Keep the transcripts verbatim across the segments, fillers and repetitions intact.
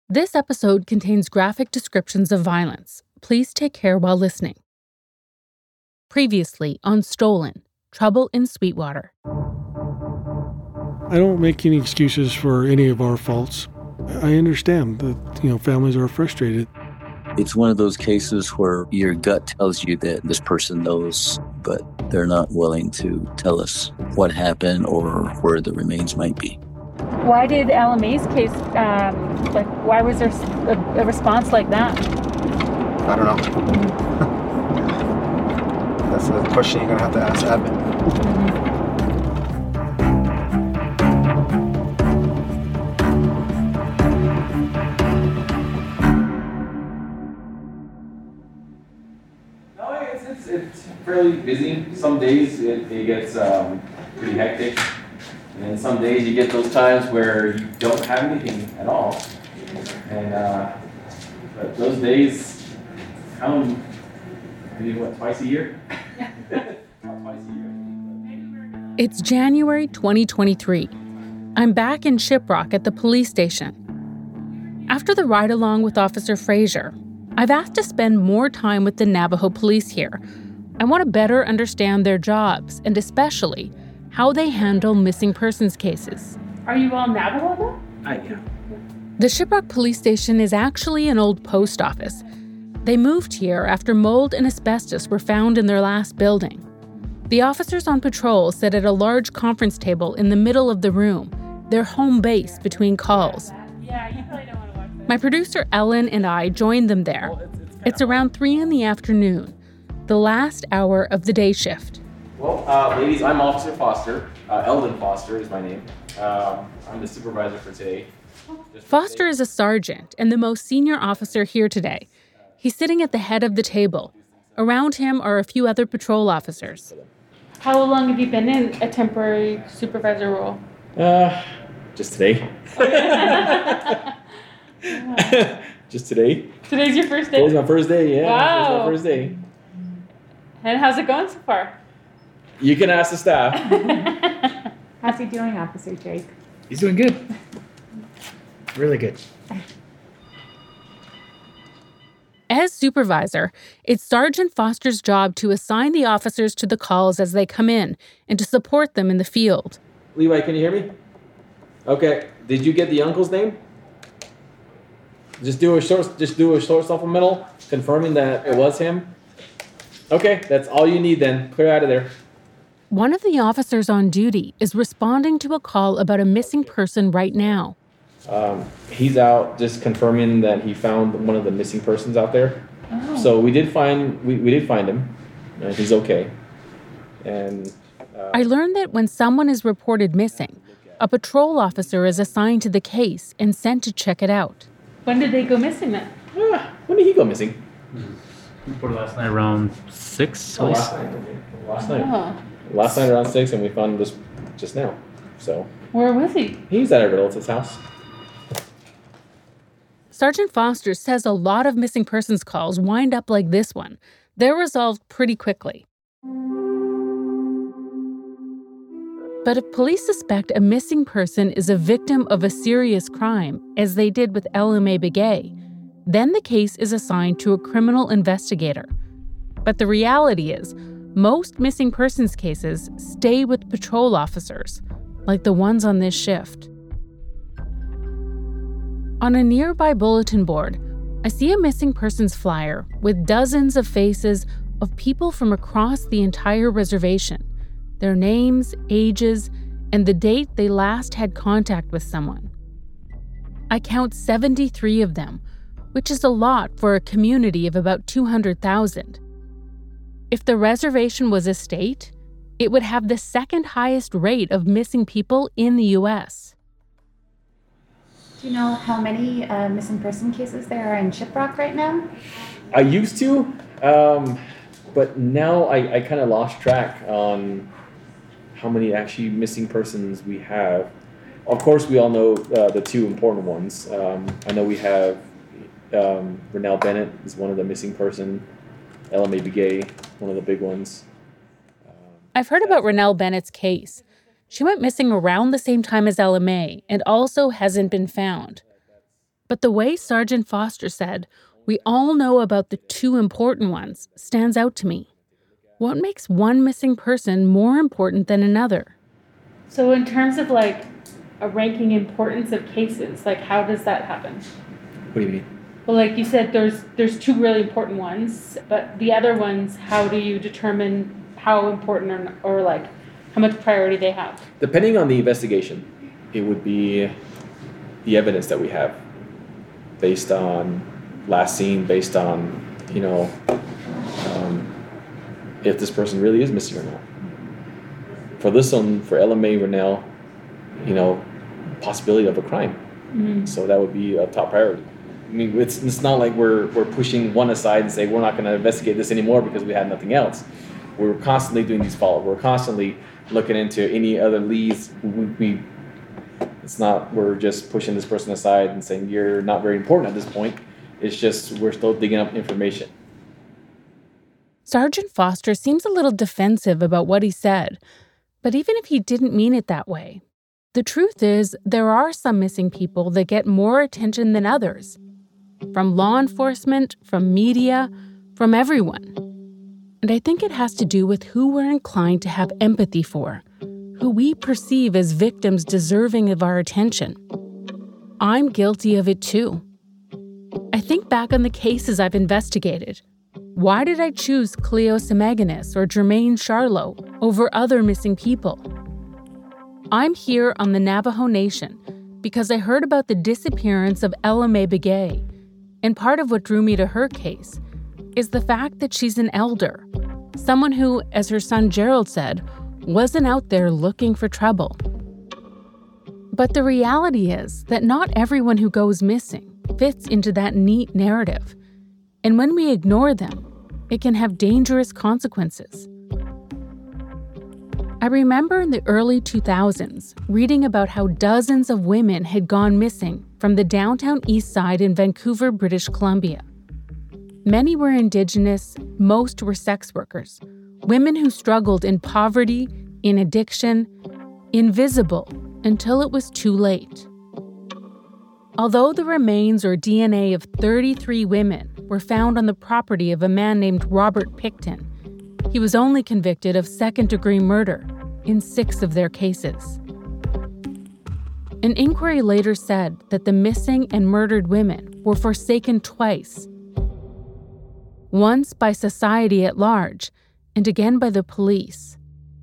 This episode contains graphic descriptions of violence. Please take care while listening. Previously on Stolen, Trouble in Sweetwater. I don't make any excuses for any of our faults. I understand that, you know, families are frustrated. It's one of those cases where your gut tells you that this person knows, but they're not willing to tell us what happened or where the remains might be. Why did Ella May's case, um, like, why was there a, a response like that? I don't know. That's a question you're going to have to ask Admin. No, it's, it's, it's fairly busy. Some days it, it gets um, pretty hectic. And then some days you get those times where you don't have anything at all. And uh, but those days come maybe what, twice a year? twice a year. It's January twenty twenty-three. I'm back in Shiprock at the police station. After the ride-along with Officer Fraser, I've asked to spend more time with the Navajo police here. I want to better understand their jobs and especially how they handle missing persons cases. Are you all Navajo though? I am. The Shiprock police station is actually an old post office. They moved here after mold and asbestos were found in their last building. The officers on patrol sit at a large conference table in the middle of the room, their home base between calls. Yeah, you probably don't want to watch that. My producer Ellen and I joined them there. It's around three in the afternoon, the last hour of the day shift. Well, uh, ladies, I'm Officer Foster. Uh, Eldon Foster is my name. Um, I'm the supervisor for today. Just Foster today. is a sergeant and the most senior officer here today. He's sitting at the head of the table. Around him are a few other patrol officers. How long have you been in a temporary supervisor role? Uh, just today. Just today. Today's your first day? Today's my first day, yeah. Wow. Today's my first day. And how's it going so far? You can ask the staff. How's he doing, Officer Jake? He's doing good. Really good. As supervisor, it's Sergeant Foster's job to assign the officers to the calls as they come in and to support them in the field. Levi, can you hear me? Okay. Did you get the uncle's name? Just do a short, just do a short supplemental confirming that it was him. Okay, that's all you need then. Clear out of there. One of the officers on duty is responding to a call about a missing person right now. Um, he's out just confirming that he found one of the missing persons out there. Oh. So we did find we, we did find him, and he's okay. And uh, I learned that when someone is reported missing, a patrol officer is assigned to the case and sent to check it out. When did they go missing then? ah, when did he go missing? Reported last night around six. Oh, last night. Last night. Oh. Last night around six, and we found him just just now. So Where was he? he was at a relative's house. Sergeant Foster says a lot of missing persons calls wind up like this one. They're resolved pretty quickly. But if police suspect a missing person is a victim of a serious crime, as they did with Ella May Begay, then the case is assigned to a criminal investigator. But the reality is, most missing persons cases stay with patrol officers, like the ones on this shift. On a nearby bulletin board, I see a missing persons flyer with dozens of faces of people from across the entire reservation, their names, ages, and the date they last had contact with someone. I count seventy-three of them, which is a lot for a community of about two hundred thousand. If the reservation was a state, it would have the second highest rate of missing people in the U S. Do you know how many uh, missing person cases there are in Shiprock right now? I used to, um, but now I, I kind of lost track on how many actually missing persons we have. Of course, we all know uh, the two important ones. Um, I know we have um, Renelle Bennett is one of the missing person. Ella May Begay, one of the big ones. Um, I've heard about Renelle Bennett's case. She went missing around the same time as Ella May and also hasn't been found. But the way Sergeant Foster said, we all know about the two important ones, stands out to me. What makes one missing person more important than another? So in terms of like a ranking importance of cases, like how does that happen? What do you mean? Well, like you said, there's there's two really important ones, but the other ones, how do you determine how important or, or like how much priority they have? Depending on the investigation, it would be the evidence that we have based on last seen, based on, you know, um, if this person really is missing or not. For this one, for Ella Mae Rennell, you know, possibility of a crime. Mm-hmm. So that would be a top priority. I mean, it's it's not like we're we're pushing one aside and say we're not going to investigate this anymore because we had nothing else. We're constantly doing these follow-up. We're constantly looking into any other leads. We, we it's not we're just pushing this person aside and saying you're not very important at this point. It's just we're still digging up information. Sergeant Foster seems a little defensive about what he said, but even if he didn't mean it that way, the truth is there are some missing people that get more attention than others. From law enforcement, from media, from everyone. And I think it has to do with who we're inclined to have empathy for, who we perceive as victims deserving of our attention. I'm guilty of it too. I think back on the cases I've investigated. Why did I choose Cleo Semeganis or Jermaine Charlo over other missing people? I'm here on the Navajo Nation because I heard about the disappearance of Ella Mae Begay. And part of what drew me to her case is the fact that she's an elder, someone who, as her son Gerald said, wasn't out there looking for trouble. But the reality is that not everyone who goes missing fits into that neat narrative. And when we ignore them, it can have dangerous consequences. I remember in the early two thousands reading about how dozens of women had gone missing from the downtown east side in Vancouver, British Columbia. Many were Indigenous, most were sex workers, women who struggled in poverty, in addiction, invisible until it was too late. Although the remains or D N A of thirty-three women were found on the property of a man named Robert Picton, he was only convicted of second-degree murder in six of their cases. An inquiry later said that the missing and murdered women were forsaken twice. Once by society at large, and again by the police.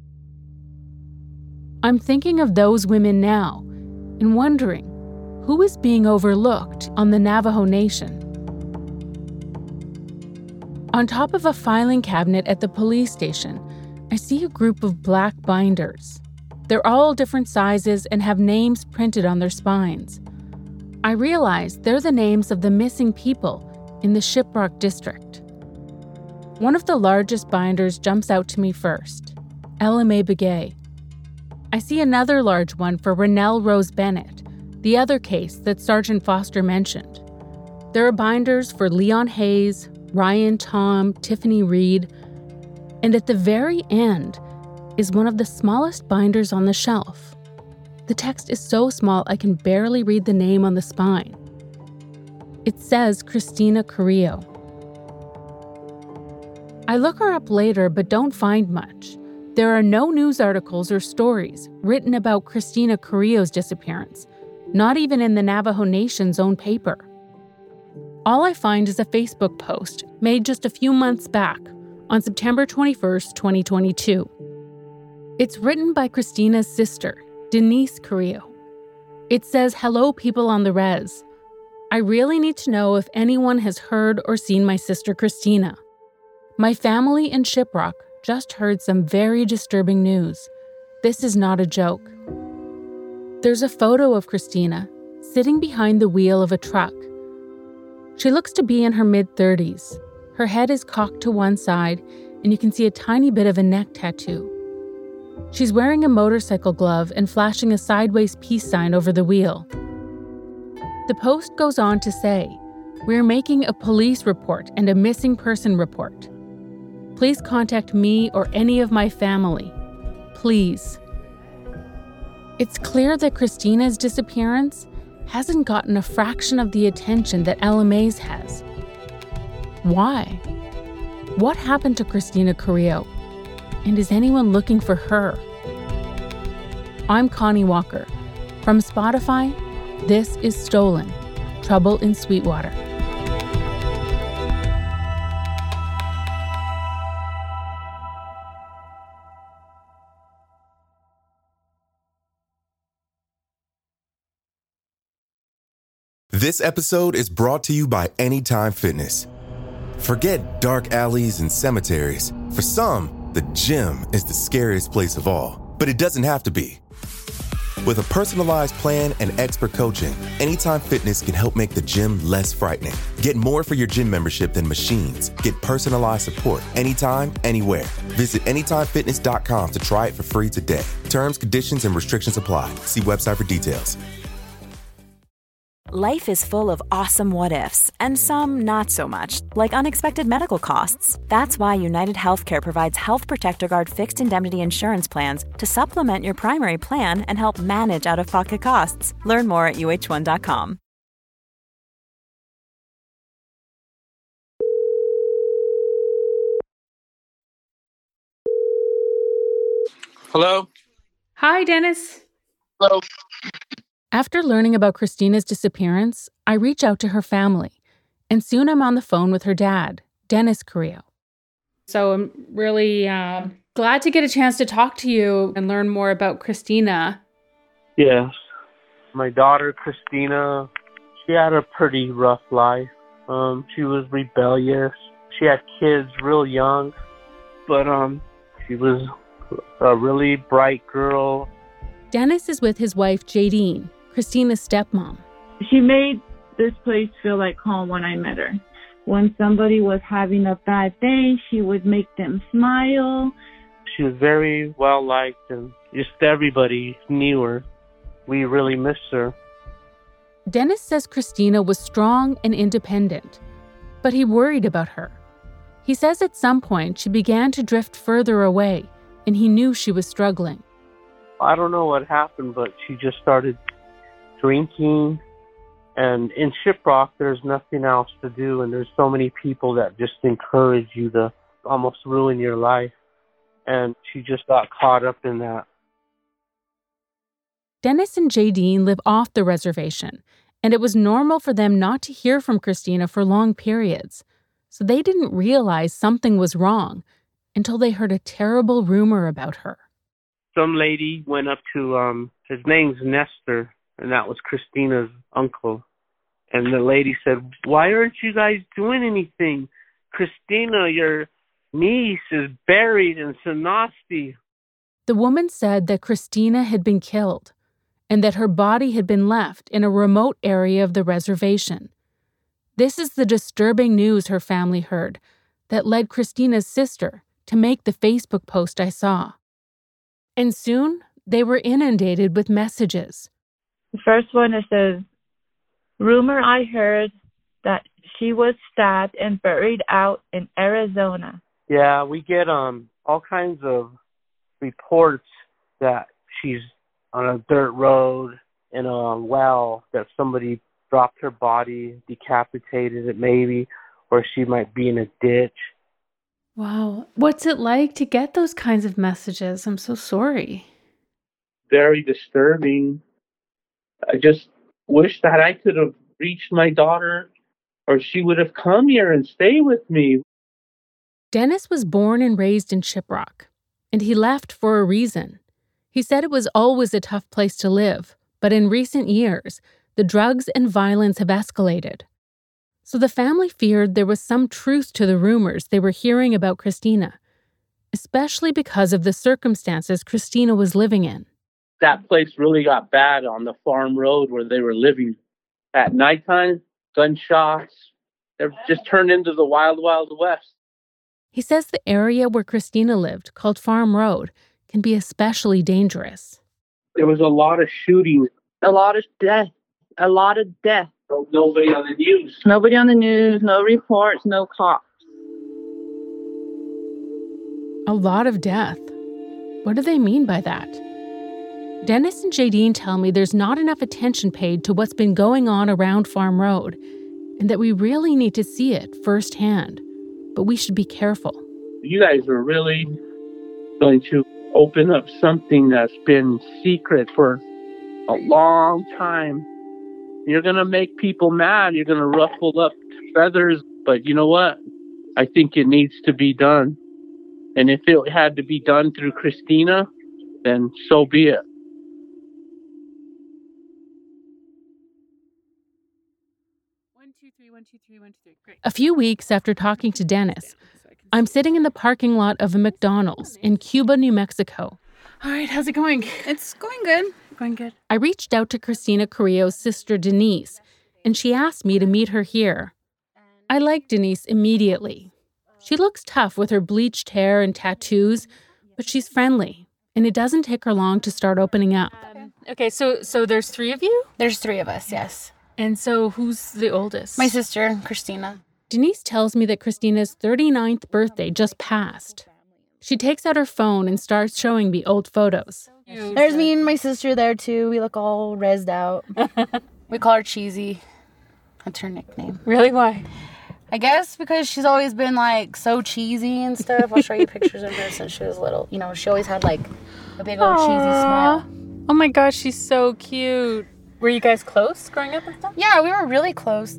I'm thinking of those women now and wondering who is being overlooked on the Navajo Nation. On top of a filing cabinet at the police station, I see a group of black binders. They're all different sizes and have names printed on their spines. I realize they're the names of the missing people in the Shiprock district. One of the largest binders jumps out to me first, Ella Mae Begay. I see another large one for Rennell Rose Bennett, the other case that Sergeant Foster mentioned. There are binders for Leon Hayes, Ryan Tom, Tiffany Reed, and at the very end is one of the smallest binders on the shelf. The text is so small I can barely read the name on the spine. It says Christina Carrillo. I look her up later but don't find much. There are no news articles or stories written about Christina Carrillo's disappearance, not even in the Navajo Nation's own paper. All I find is a Facebook post made just a few months back on September twenty-first, twenty twenty-two. It's written by Christina's sister, Denise Carrillo. It says, "Hello, people on the res. I really need to know if anyone has heard or seen my sister Christina. My family in Shiprock just heard some very disturbing news. This is not a joke." There's a photo of Christina sitting behind the wheel of a truck. She looks to be in her mid-thirties. Her head is cocked to one side, and you can see a tiny bit of a neck tattoo. She's wearing a motorcycle glove and flashing a sideways peace sign over the wheel. The post goes on to say, "We're making a police report and a missing person report. Please contact me or any of my family. Please." It's clear that Christina's disappearance hasn't gotten a fraction of the attention that Ella Mays has. Why? What happened to Christina Carrillo? And is anyone looking for her? I'm Connie Walker. From Spotify, this is Stolen: Trouble in Sweetwater. This episode is brought to you by Anytime Fitness. Forget dark alleys and cemeteries. For some, the gym is the scariest place of all, but it doesn't have to be. With a personalized plan and expert coaching, Anytime Fitness can help make the gym less frightening. Get more for your gym membership than machines. Get personalized support anytime, anywhere. Visit anytime fitness dot com to try it for free today. Terms, conditions, and restrictions apply. See website for details. Life is full of awesome what-ifs, and some not so much, like unexpected medical costs. That's why United Healthcare provides Health Protector Guard fixed indemnity insurance plans to supplement your primary plan and help manage out-of-pocket costs. Learn more at U H one dot com. Hello? Hi, Dennis. Hello. After learning about Christina's disappearance, I reach out to her family, and soon I'm on the phone with her dad, Dennis Carrillo. So I'm really uh, glad to get a chance to talk to you and learn more about Christina. Yes. My daughter, Christina, she had a pretty rough life. Um, she was rebellious. She had kids real young, but um, she was a really bright girl. Dennis is with his wife, Jadine, Christina's stepmom. She made this place feel like home when I met her. When somebody was having a bad day, she would make them smile. She was very well liked, and just everybody knew her. We really missed her. Dennis says Christina was strong and independent, but he worried about her. He says at some point she began to drift further away, and he knew she was struggling. I don't know what happened, but she just started drinking. And in Shiprock, there's nothing else to do, and there's so many people that just encourage you to almost ruin your life. And she just got caught up in that. Dennis and Jadine live off the reservation, and it was normal for them not to hear from Christina for long periods. So they didn't realize something was wrong until they heard a terrible rumor about her. Some lady went up to, um, his name's Nestor, and that was Christina's uncle. And the lady said, "Why aren't you guys doing anything? Christina, your niece, is buried in Sanasti." The woman said that Christina had been killed and that her body had been left in a remote area of the reservation. This is the disturbing news her family heard that led Christina's sister to make the Facebook post I saw. And soon, they were inundated with messages. The first one, it says, "Rumor I heard that she was stabbed and buried out in Arizona." Yeah, we get um all kinds of reports that she's on a dirt road in a well, that somebody dropped her body, decapitated it maybe, or she might be in a ditch. Wow. What's it like to get those kinds of messages? I'm so sorry. Very disturbing. I just wish that I could have reached my daughter, or she would have come here and stayed with me. Dennis was born and raised in Shiprock, and he left for a reason. He said it was always a tough place to live, but in recent years, the drugs and violence have escalated. So the family feared there was some truth to the rumors they were hearing about Christina, especially because of the circumstances Christina was living in. That place really got bad on the farm road where they were living. At nighttime, gunshots, they've just turned into the wild, wild west. He says the area where Christina lived, called Farm Road, can be especially dangerous. There was a lot of shooting. A lot of death. A lot of death. Nobody on the news. Nobody on the news, no reports, no cops. A lot of death. What do they mean by that? Dennis and Jadine tell me there's not enough attention paid to what's been going on around Farm Road, and that we really need to see it firsthand. But we should be careful. You guys are really going to open up something that's been secret for a long time. You're going to make people mad. You're going to ruffle up feathers. But you know what? I think it needs to be done. And if it had to be done through Christina, then so be it. A few weeks after talking to Dennis, I'm sitting in the parking lot of a McDonald's in Cuba, New Mexico. All right, how's it going? It's going good. Going good. I reached out to Christina Carrillo's sister, Denise, and she asked me to meet her here. I liked Denise immediately. She looks tough with her bleached hair and tattoos, but she's friendly, and it doesn't take her long to start opening up. Um, okay, so so there's three of you? There's three of us, yes. And so who's the oldest? My sister, Christina. Denise tells me that Christina's thirty-ninth birthday just passed. She takes out her phone and starts showing me old photos. There's me and my sister there, too. We look all rezzed out. We call her Cheesy. That's her nickname. Really? Why? I guess because she's always been, like, so cheesy and stuff. I'll show you pictures of her since she was little. You know, she always had, like, a big old Aww. cheesy smile. Oh, my gosh, she's so cute. Were you guys close growing up and stuff? Yeah, we were really close.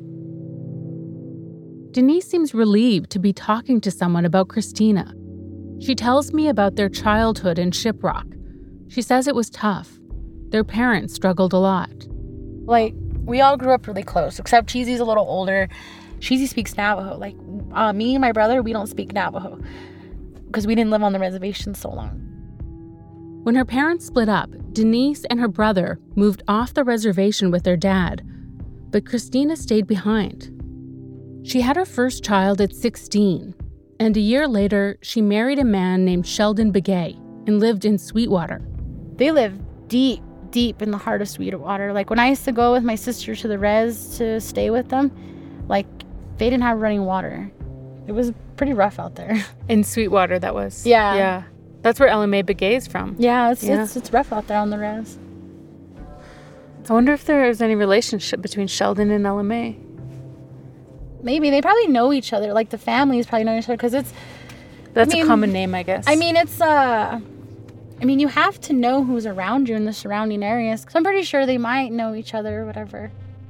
Denise seems relieved to be talking to someone about Christina. She tells me about their childhood in Shiprock. She says it was tough. Their parents struggled a lot. Like, we all grew up really close, except Cheesy's a little older. Cheesy speaks Navajo. Like, uh, me and my brother, we don't speak Navajo because we didn't live on the reservation so long. When her parents split up, Denise and her brother moved off the reservation with their dad, but Christina stayed behind. She had her first child at sixteen, and a year later, she married a man named Sheldon Begay and lived in Sweetwater. They live deep, deep in the heart of Sweetwater. Like, when I used to go with my sister to the res to stay with them, like, they didn't have running water. It was pretty rough out there. In Sweetwater, that was? Yeah. Yeah. That's where Ella Mae Begay is from. Yeah, it's, yeah. it's it's rough out there on the res. I wonder if there is any relationship between Sheldon and Ella Mae. Maybe. They probably know each other. Like, the families probably know each other because it's... That's I mean, a common name, I guess. I mean, it's... uh. I mean, you have to know who's around you in the surrounding areas. Because I'm pretty sure they might know each other or whatever.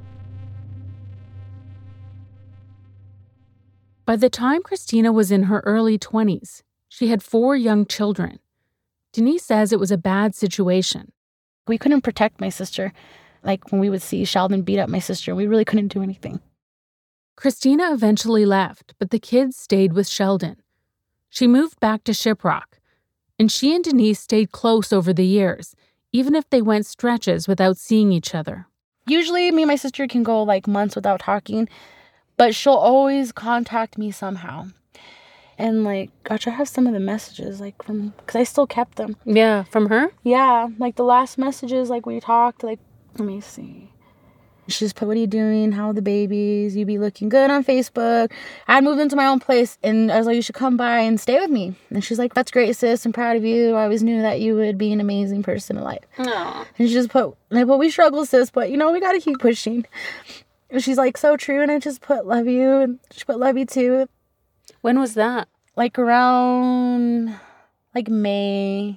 By the time Christina was in her early twenties, she had four young children. Denise says it was a bad situation. We couldn't protect my sister. Like, when we would see Sheldon beat up my sister, we really couldn't do anything. Christina eventually left, but the kids stayed with Sheldon. She moved back to Shiprock, and she and Denise stayed close over the years, even if they went stretches without seeing each other. Usually, me and my sister can go, like, months without talking, but she'll always contact me somehow. And, like, gosh, I have some of the messages, like, from, because I still kept them. Yeah, from her? Yeah, like, the last messages, like, we talked, like, let me see. She just put, what are you doing? How are the babies? You be looking good on Facebook. I had moved into my own place, and I was like, you should come by and stay with me. And she's like, that's great, sis. I'm proud of you. I always knew that you would be an amazing person in life. Aww. And she just put, like, well, we struggle, sis, but, you know, we got to keep pushing. And she's like, so true. And I just put, love you. And she put, love you, too. When was that? Like, around, like, May.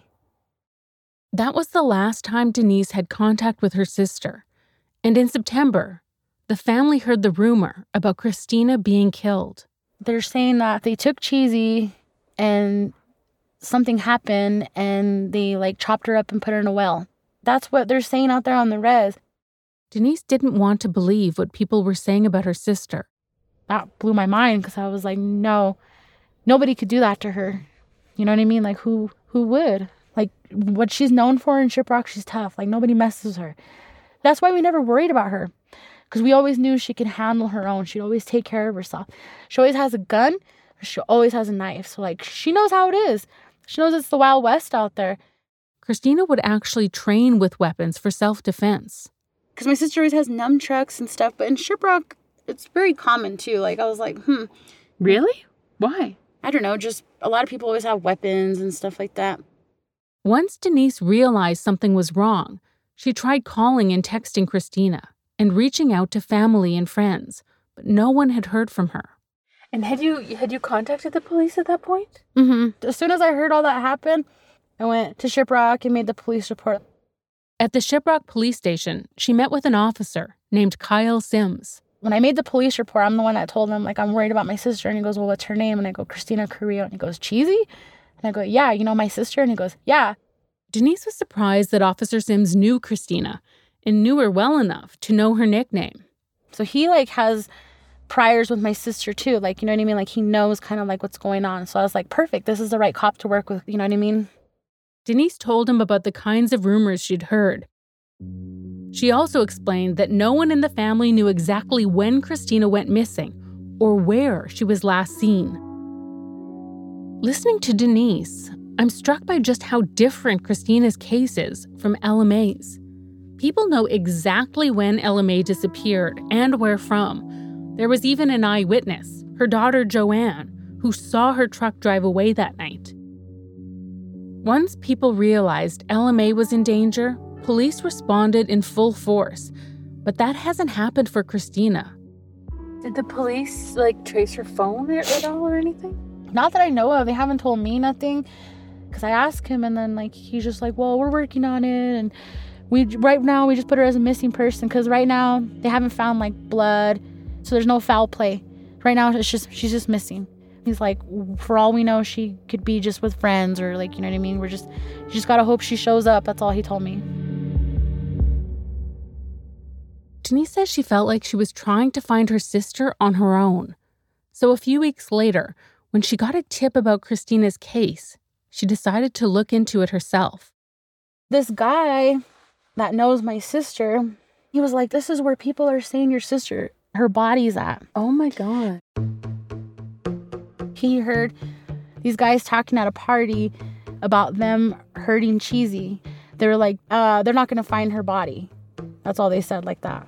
That was the last time Denise had contact with her sister. And in September, the family heard the rumor about Christina being killed. They're saying that they took Cheesy and something happened and they, like, chopped her up and put her in a well. That's what they're saying out there on the res. Denise didn't want to believe what people were saying about her sister. That blew my mind because I was like, no, nobody could do that to her. You know what I mean? Like, who who would? Like, what she's known for in Shiprock, she's tough. Like, nobody messes with her. That's why we never worried about her. Because we always knew she could handle her own. She'd always take care of herself. She always has a gun. She always has a knife. So, like, she knows how it is. She knows it's the Wild West out there. Christina would actually train with weapons for self-defense. Because my sister always has nunchucks and stuff. But in Shiprock, it's very common, too. Like, I was like, hmm. Really? Why? I don't know. Just a lot of people always have weapons and stuff like that. Once Denise realized something was wrong, she tried calling and texting Christina and reaching out to family and friends, but no one had heard from her. And had you had you contacted the police at that point? Mm-hmm. As soon as I heard all that happen, I went to Shiprock and made the police report. At the Shiprock police station, she met with an officer named Kyle Sims. When I made the police report, I'm the one that told him, like, I'm worried about my sister. And he goes, well, what's her name? And I go, Christina Carrillo. And he goes, Cheesy? And I go, yeah, you know my sister? And he goes, yeah. Denise was surprised that Officer Sims knew Christina and knew her well enough to know her nickname. So he, like, has priors with my sister, too. Like, you know what I mean? Like, he knows kind of, like, what's going on. So I was like, perfect. This is the right cop to work with. You know what I mean? Denise told him about the kinds of rumors she'd heard. She also explained that no one in the family knew exactly when Christina went missing or where she was last seen. Listening to Denise, I'm struck by just how different Christina's case is from Ella Mae's. People know exactly when Ella Mae disappeared and where from. There was even an eyewitness, her daughter Joanne, who saw her truck drive away that night. Once people realized Ella Mae was in danger, police responded in full force, but that hasn't happened for Christina. Did the police, like, trace her phone at all or anything? Not that I know of. They haven't told me nothing. Because I asked him, and then, like, he's just like, well, we're working on it, and we right now we just put her as a missing person, because right now they haven't found, like, blood, so there's no foul play. Right now, it's just she's just missing. He's like, for all we know, she could be just with friends, or, like, you know what I mean? We're just, you just gotta hope she shows up. That's all he told me. Denise says she felt like she was trying to find her sister on her own. So a few weeks later, when she got a tip about Christina's case, she decided to look into it herself. This guy that knows my sister, he was like, this is where people are saying your sister, her body's at. Oh my God. He heard these guys talking at a party about them hurting Cheesy. They were like, uh, they're not going to find her body. That's all they said, like that.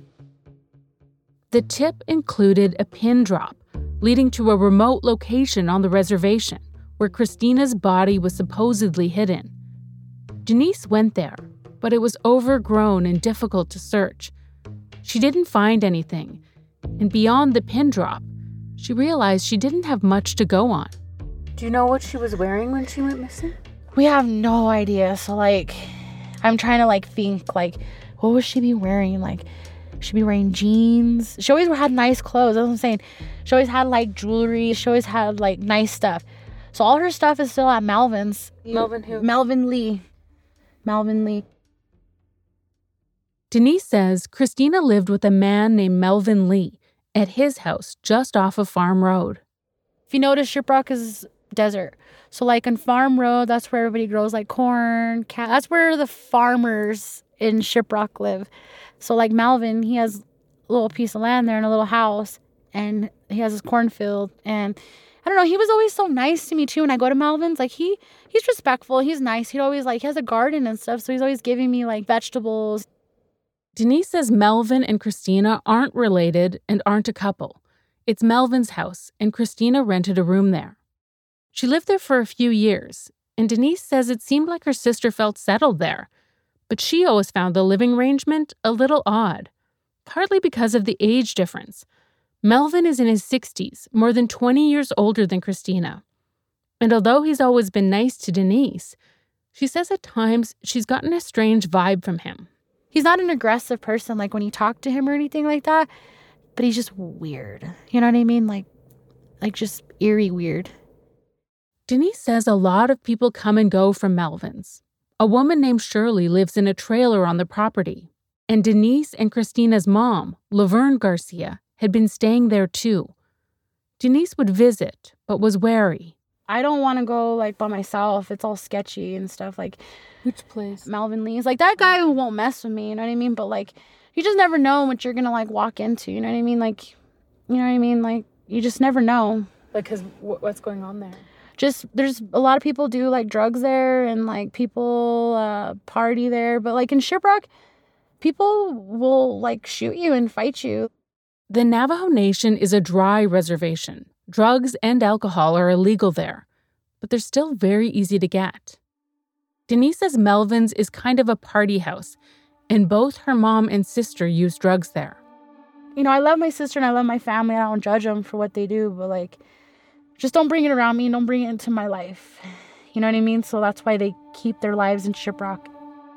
The tip included a pin drop leading to a remote location on the reservation where Christina's body was supposedly hidden. Denise went there, but it was overgrown and difficult to search. She didn't find anything, and beyond the pin drop, she realized she didn't have much to go on. Do you know what she was wearing when she went missing? We have no idea. So, like, I'm trying to, like, think, like, what would she be wearing? Like, she'd be wearing jeans. She always had nice clothes. That's what I'm saying. She always had, like, jewelry. She always had, like, nice stuff. So all her stuff is still at Melvin's. Melvin who? Melvin Lee. Melvin Lee. Denise says Christina lived with a man named Melvin Lee at his house just off of Farm Road. If you notice, Shiprock is desert. So, like, on Farm Road, that's where everybody grows, like, corn, cat. That's where the farmers in Shiprock live. So, like, Melvin, he has a little piece of land there and a little house, and he has his cornfield. And I don't know, he was always so nice to me, too. When I go to Melvin's, like, he he's respectful. He's nice. He'd always, like, he has a garden and stuff, so he's always giving me, like, vegetables. Denise says Melvin and Christina aren't related and aren't a couple. It's Melvin's house, and Christina rented a room there. She lived there for a few years, and Denise says it seemed like her sister felt settled there. But she always found the living arrangement a little odd, partly because of the age difference. Melvin is in his sixties, more than twenty years older than Christina. And although he's always been nice to Denise, she says at times she's gotten a strange vibe from him. He's not an aggressive person, like, when you talk to him or anything like that, but he's just weird. You know what I mean? Like, like just eerie weird. Denise says a lot of people come and go from Melvin's. A woman named Shirley lives in a trailer on the property, and Denise and Christina's mom, Laverne Garcia, had been staying there too. Denise would visit, but was wary. I don't want to go, like, by myself. It's all sketchy and stuff. Like, which place? Melvin Lee's. Like, that guy who won't mess with me, you know what I mean? But, like, you just never know what you're going to, like, walk into, you know what I mean? Like, you know what I mean? Like, you just never know. Like, because w- what's going on there? Just, there's a lot of people do, like, drugs there, and, like, people uh, party there. But, like, in Shiprock, people will, like, shoot you and fight you. The Navajo Nation is a dry reservation. Drugs and alcohol are illegal there, but they're still very easy to get. Denise says Melvin's is kind of a party house, and both her mom and sister use drugs there. You know, I love my sister and I love my family. I don't judge them for what they do, but like, just don't bring it around me. Don't bring it into my life. You know what I mean? So that's why they keep their lives in Shiprock.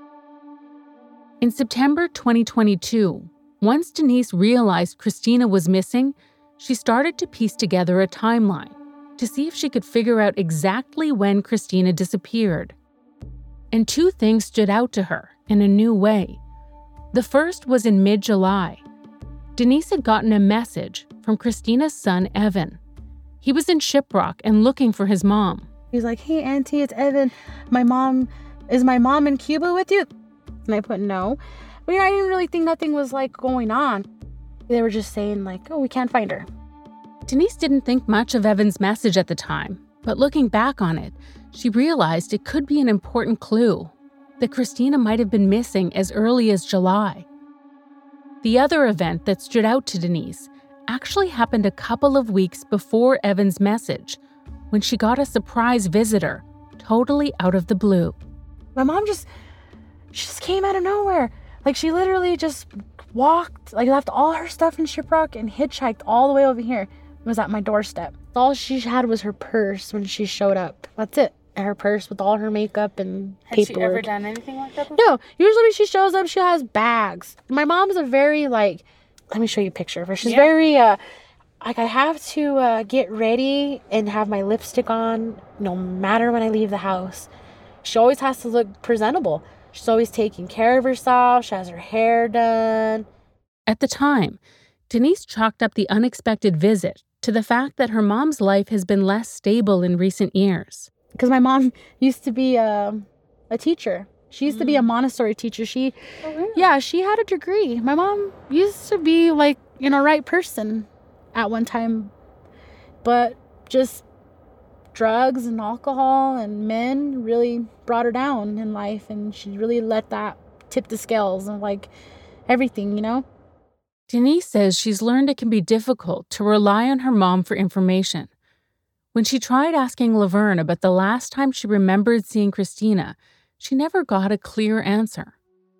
In September twenty twenty-two, once Denise realized Christina was missing, she started to piece together a timeline to see if she could figure out exactly when Christina disappeared. And two things stood out to her in a new way. The first was in mid-July. Denise had gotten a message from Christina's son, Evan. He was in Shiprock and looking for his mom. He's like, hey, Auntie, it's Evan. My mom, is my mom in Cuba with you? And I put no. But, you know, I didn't really think nothing was like going on. They were just saying like, oh, we can't find her. Denise didn't think much of Evan's message at the time, but looking back on it, she realized it could be an important clue that Christina might have been missing as early as July. The other event that stood out to Denise actually happened a couple of weeks before Evan's message, when she got a surprise visitor, totally out of the blue. My mom just, she just came out of nowhere. Like, she literally just walked, like, left all her stuff in Shiprock and hitchhiked all the way over here. It was at my doorstep. All she had was her purse when she showed up. That's it. Her purse with all her makeup and paperwork. Has she ever done anything like that before? No. Usually when she shows up, she has bags. My mom's a very, like, let me show you a picture of her. She's yeah. very, uh, like, I have to uh, get ready and have my lipstick on no matter when I leave the house. She always has to look presentable. She's always taking care of herself. She has her hair done. At the time, Denise chalked up the unexpected visit to the fact that her mom's life has been less stable in recent years. Because my mom used to be a, a teacher. She used mm. to be a Montessori teacher. She, oh, really? Yeah, she had a degree. My mom used to be like, you know, right person at one time. But just drugs and alcohol and men really brought her down in life. And she really let that tip the scales and like everything, you know? Denise says she's learned it can be difficult to rely on her mom for information. When she tried asking Laverne about the last time she remembered seeing Christina, she never got a clear answer.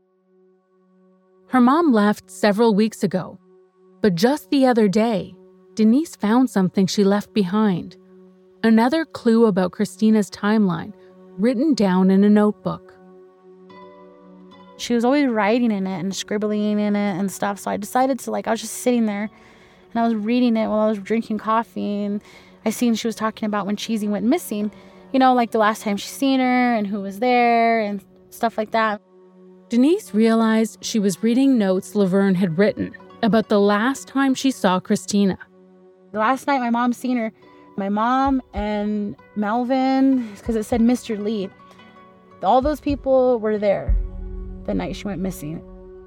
Her mom left several weeks ago, but just the other day, Denise found something she left behind. Another clue about Christina's timeline, written down in a notebook. She was always writing in it and scribbling in it and stuff, so I decided to, like, I was just sitting there, and I was reading it while I was drinking coffee, and I seen she was talking about when Cheesy went missing, you know, like the last time she seen her and who was there and stuff like that. Denise realized she was reading notes Laverne had written about the last time she saw Christina. The last night my mom seen her, my mom and Melvin, because it said Mister Lee, all those people were there the night she went missing.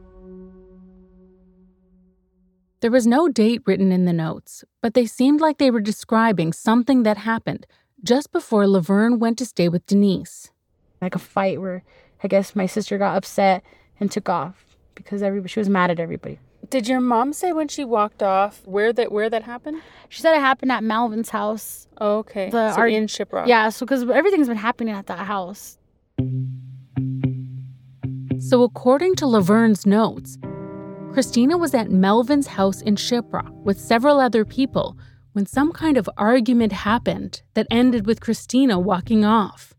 There was no date written in the notes, but they seemed like they were describing something that happened just before Laverne went to stay with Denise. Like a fight where I guess my sister got upset and took off because everybody, she was mad at everybody. Did your mom say when she walked off where that where that happened? She said it happened at Melvin's house. Oh, okay. The, so our, in Shiprock. Yeah, so because everything's been happening at that house. So according to Laverne's notes, Christina was at Melvin's house in Shiprock with several other people when some kind of argument happened that ended with Christina walking off.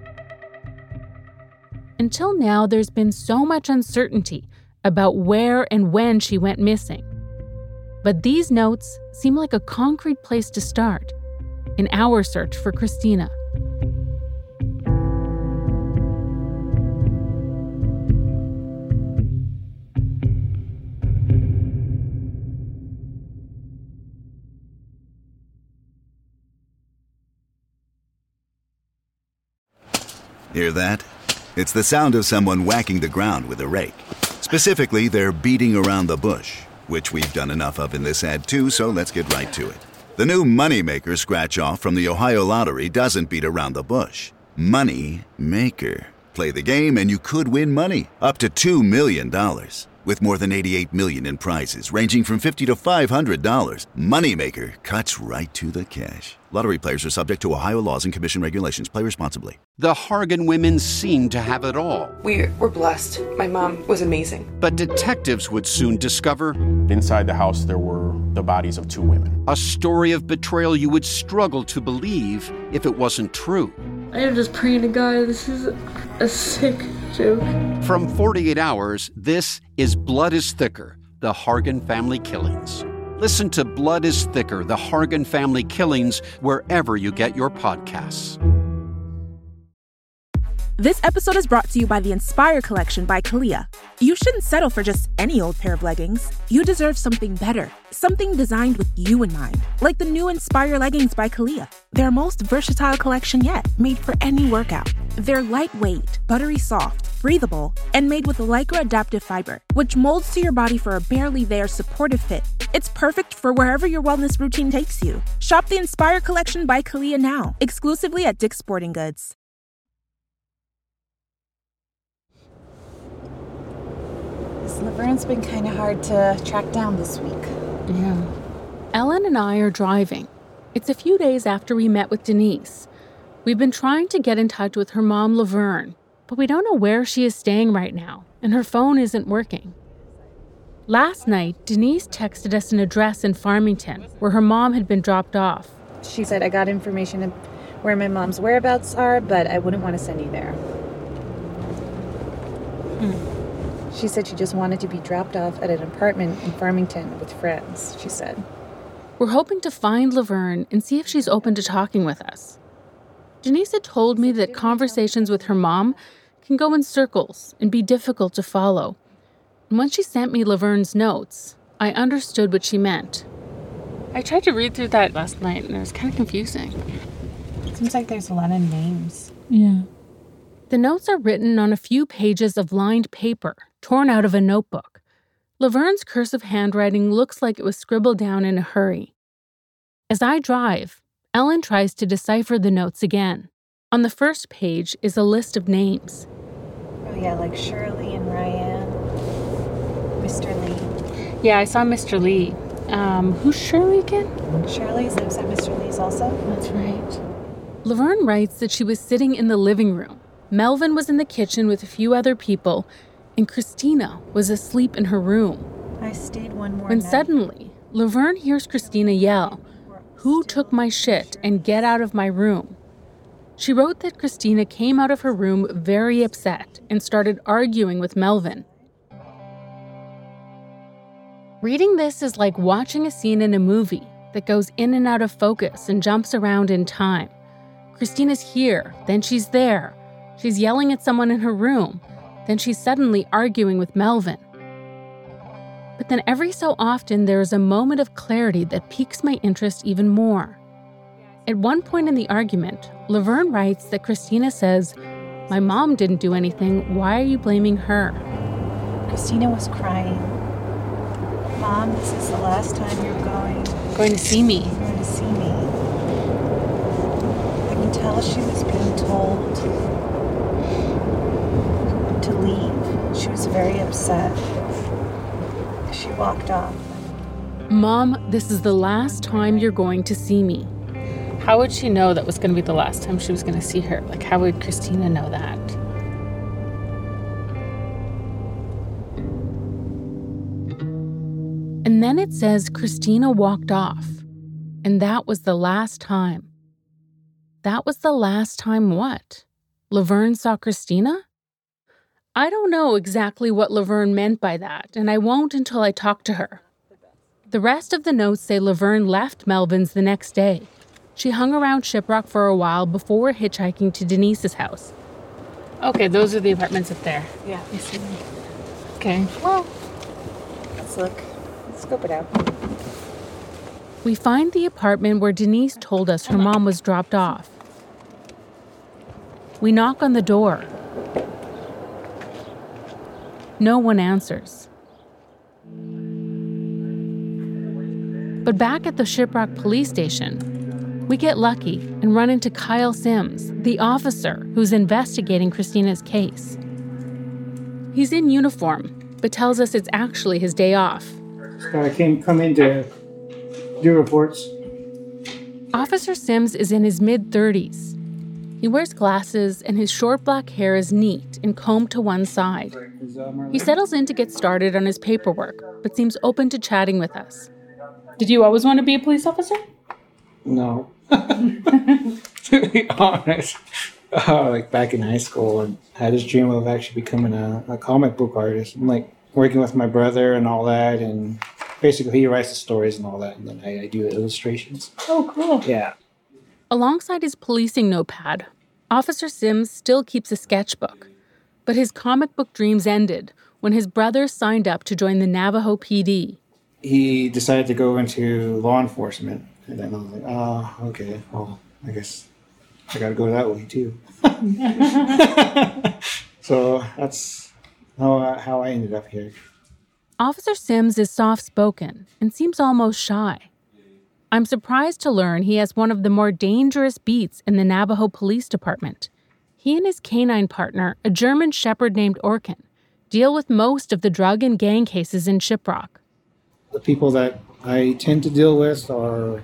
Until now, there's been so much uncertainty about where and when she went missing. But these notes seem like a concrete place to start in our search for Christina. Hear that? It's the sound of someone whacking the ground with a rake. Specifically, they're beating around the bush, which we've done enough of in this ad too, so let's get right to it. The new Moneymaker scratch-off from the Ohio Lottery doesn't beat around the bush. Money Maker. Play the game and you could win money, up to two million dollars. With more than eighty-eight million dollars in prizes ranging from fifty to five hundred dollars, Moneymaker cuts right to the cash. Lottery players are subject to Ohio laws and commission regulations. Play responsibly. The Hargan women seemed to have it all. We were blessed. My mom was amazing. But detectives would soon discover inside the house there were the bodies of two women. A story of betrayal you would struggle to believe if it wasn't true. I am just praying to God, this is a sick joke. From forty-eight hours, this is Blood is Thicker, the Hargan family killings. Listen to Blood is Thicker, the Hargan family killings, wherever you get your podcasts. This episode is brought to you by the Inspire Collection by Kalia. You shouldn't settle for just any old pair of leggings. You deserve something better, something designed with you in mind, like the new Inspire leggings by Kalia. Their most versatile collection yet, made for any workout. They're lightweight, buttery soft, breathable, and made with Lycra adaptive fiber, which molds to your body for a barely there supportive fit. It's perfect for wherever your wellness routine takes you. Shop the Inspire Collection by Kalia now, exclusively at Dick's Sporting Goods. Laverne's been kind of hard to track down this week. Yeah. Ellen and I are driving. It's a few days after we met with Denise. We've been trying to get in touch with her mom, Laverne, but we don't know where she is staying right now, and her phone isn't working. Last night, Denise texted us an address in Farmington where her mom had been dropped off. She said, I got information of where my mom's whereabouts are, but I wouldn't want to send you there. Hmm. She said she just wanted to be dropped off at an apartment in Farmington with friends, she said. We're hoping to find Laverne and see if she's open to talking with us. Denise had told me that conversations with her mom can go in circles and be difficult to follow. And when she sent me Laverne's notes, I understood what she meant. I tried to read through that last night, and it was kind of confusing. It seems like there's a lot of names. Yeah. The notes are written on a few pages of lined paper, torn out of a notebook. Laverne's cursive handwriting looks like it was scribbled down in a hurry. As I drive, Ellen tries to decipher the notes again. On the first page is a list of names. Oh yeah, like Shirley and Ryan, Mister Lee. Yeah, I saw Mister Lee. Um, who's Shirley again? Shirley lives at Mister Lee's also? That's right. Laverne writes that she was sitting in the living room. Melvin was in the kitchen with a few other people, and Christina was asleep in her room. I stayed one more When night. suddenly, Laverne hears Christina yell, "Who took my shit and get out of my room?" She wrote that Christina came out of her room very upset and started arguing with Melvin. Reading this is like watching a scene in a movie that goes in and out of focus and jumps around in time. Christina's here, then she's there. She's yelling at someone in her room, then she's suddenly arguing with Melvin. But then every so often there is a moment of clarity that piques my interest even more. At one point in the argument, Laverne writes that Christina says, "My mom didn't do anything, why are you blaming her?" Christina was crying. Mom, this is the last time you're going. Going to see me. You're going to see me. I can tell she was being told to leave. She was very upset. She walked off. Mom, this is the last time you're going to see me. How would she know that was going to be the last time she was going to see her? Like, how would Christina know that? And then it says Christina walked off. And that was the last time. That was the last time what? Laverne saw Christina? I don't know exactly what Laverne meant by that, and I won't until I talk to her. The rest of the notes say Laverne left Melvin's the next day. She hung around Shiprock for a while before hitchhiking to Denise's house. Okay, those are the apartments up there. Yeah. I see. Okay. Well, let's look. Let's scope it out. We find the apartment where Denise told us her mom was dropped off. We knock on the door. No one answers. But back at the Shiprock police station, we get lucky and run into Kyle Sims, the officer who's investigating Christina's case. He's in uniform, but tells us it's actually his day off. So I came come in to do reports. Officer Sims is in his mid-thirties. He wears glasses and his short black hair is neat and combed to one side. He settles in to get started on his paperwork, but seems open to chatting with us. Did you always want to be a police officer? No. To be honest, uh, like back in high school, I had this dream of actually becoming a, a comic book artist. I'm like working with my brother and all that, and basically he writes the stories and all that, and then I, I do the illustrations. Oh, cool. Yeah. Alongside his policing notepad, Officer Sims still keeps a sketchbook. But his comic book dreams ended when his brother signed up to join the Navajo P D. He decided to go into law enforcement, and then I was like, oh, okay, well, I guess I gotta go that way too. So that's how I, how I ended up here. Officer Sims is soft-spoken and seems almost shy. I'm surprised to learn he has one of the more dangerous beats in the Navajo Police Department. He and his canine partner, a German shepherd named Orkin, deal with most of the drug and gang cases in Shiprock. The people that I tend to deal with are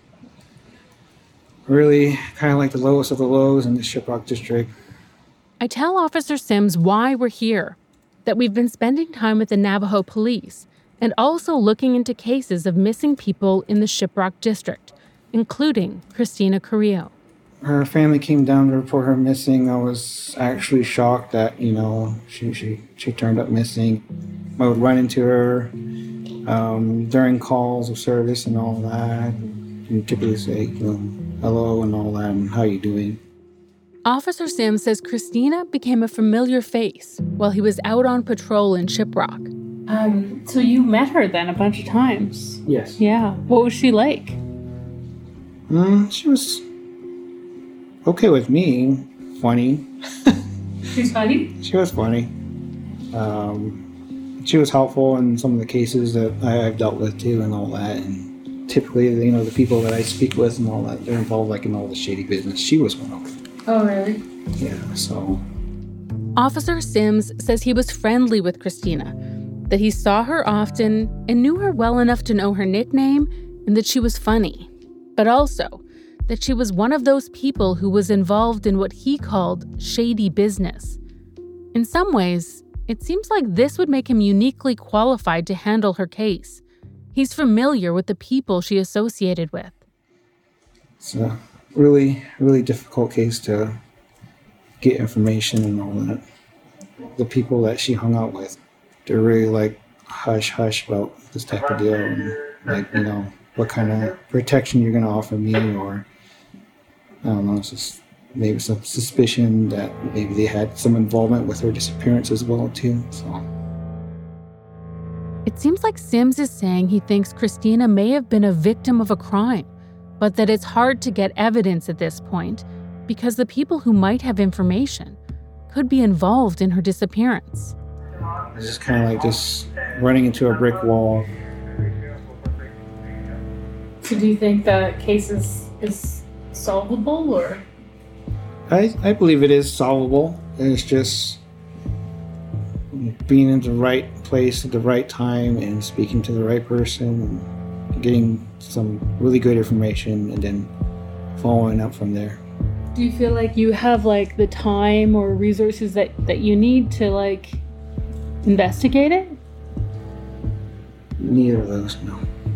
really kind of like the lowest of the lows in the Shiprock district. I tell Officer Sims why we're here, that we've been spending time with the Navajo police and also looking into cases of missing people in the Shiprock district, including Christina Carrillo. Her family came down to report her missing. I was actually shocked that, you know, she she, she turned up missing. I would run into her um, during calls of service and all that. And typically say, you know, hello and all that, and how you doing? Officer Sims says Christina became a familiar face while he was out on patrol in Shiprock. Um, so you met her then a bunch of times? Yes. Yeah. What was she like? Mm, she was okay with me. Funny. She's funny? She was funny. Um, she was helpful in some of the cases that I, I've dealt with too and all that. And typically, you know, the people that I speak with and all that, they're involved like in all the shady business. She was one of them. Oh, really? Yeah, so. Officer Sims says he was friendly with Christina, that he saw her often and knew her well enough to know her nickname and that she was funny, but also that she was one of those people who was involved in what he called shady business. In some ways, it seems like this would make him uniquely qualified to handle her case. He's familiar with the people she associated with. It's a really, really difficult case to get information and all that. The people that she hung out with, they're really like hush hush about this type of deal, and like, you know, what kind of protection you're going to offer me, or I don't know, it's just maybe some suspicion that maybe they had some involvement with her disappearance as well too. So it seems like Sims is saying he thinks Christina may have been a victim of a crime, but that it's hard to get evidence at this point because the people who might have information could be involved in her disappearance. It's just kind of like just running into a brick wall. So do you think the case is, is solvable, or? I, I believe it is solvable. It's just being in the right place at the right time and speaking to the right person and getting some really good information and then following up from there. Do you feel like you have like the time or resources that, that you need to like investigate it? Neither of those, no.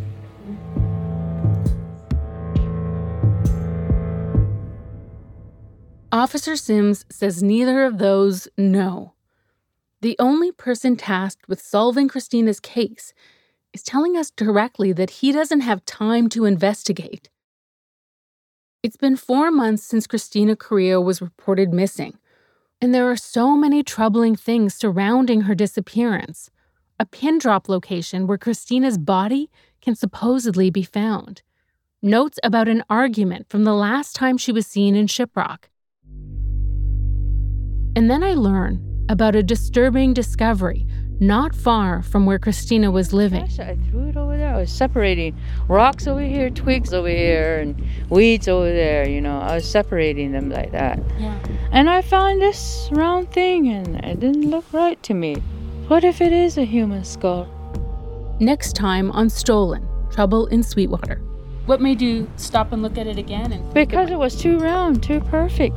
Officer Sims says neither of those, no. The only person tasked with solving Christina's case is telling us directly that he doesn't have time to investigate. It's been four months since Christina Carrillo was reported missing, and there are so many troubling things surrounding her disappearance. A pin drop location where Christina's body can supposedly be found. Notes about an argument from the last time she was seen in Shiprock. And then I learn about a disturbing discovery not far from where Christina was living. Gosh, I threw it over there. I was separating rocks over here, twigs over here, and weeds over there. You know, I was separating them like that. Yeah. And I found this round thing, and it didn't look right to me. What if it is a human skull? Next time on Stolen, Trouble in Sweetwater. What made you stop and look at it again? And Because it was too round, too perfect.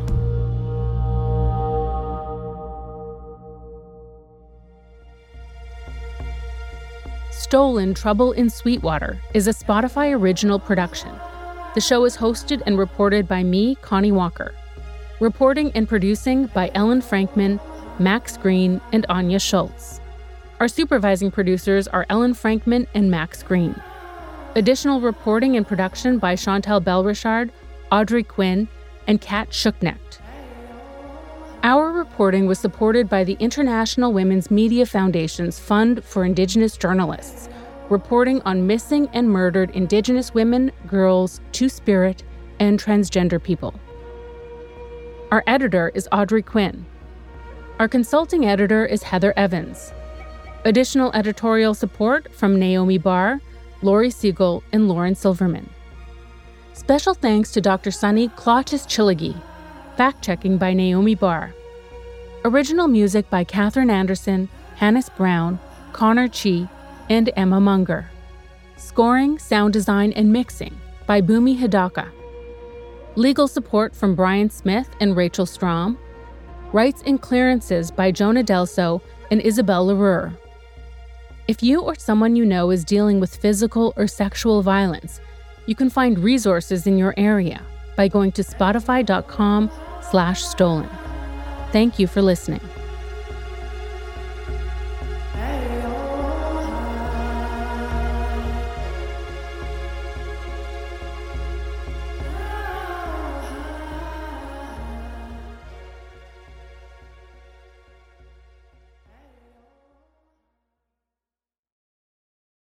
Stolen, Trouble in Sweetwater is a Spotify original production. The show is hosted and reported by me, Connie Walker. Reporting and producing by Ellen Frankman, Max Green, and Anya Schultz. Our supervising producers are Ellen Frankman and Max Green. Additional reporting and production by Chantal Bell-Richard, Audrey Quinn, and Kat Schucknecht. Our reporting was supported by the International Women's Media Foundation's Fund for Indigenous Journalists, reporting on missing and murdered Indigenous women, girls, Two-Spirit, and transgender people. Our editor is Audrey Quinn. Our consulting editor is Heather Evans. Additional editorial support from Naomi Barr, Lori Siegel, and Lauren Silverman. Special thanks to Doctor Sunny Clotis-Chiligi. Fact-checking by Naomi Barr. Original music by Katherine Anderson, Hannes Brown, Connor Chi, and Emma Munger. Scoring, sound design, and mixing by Bhumi Hidaka. Legal support from Brian Smith and Rachel Strom. Rights and clearances by Jonah Delso and Isabel LaRue. If you or someone you know is dealing with physical or sexual violence, you can find resources in your area by going to spotify dot com slash stolen. Thank you for listening.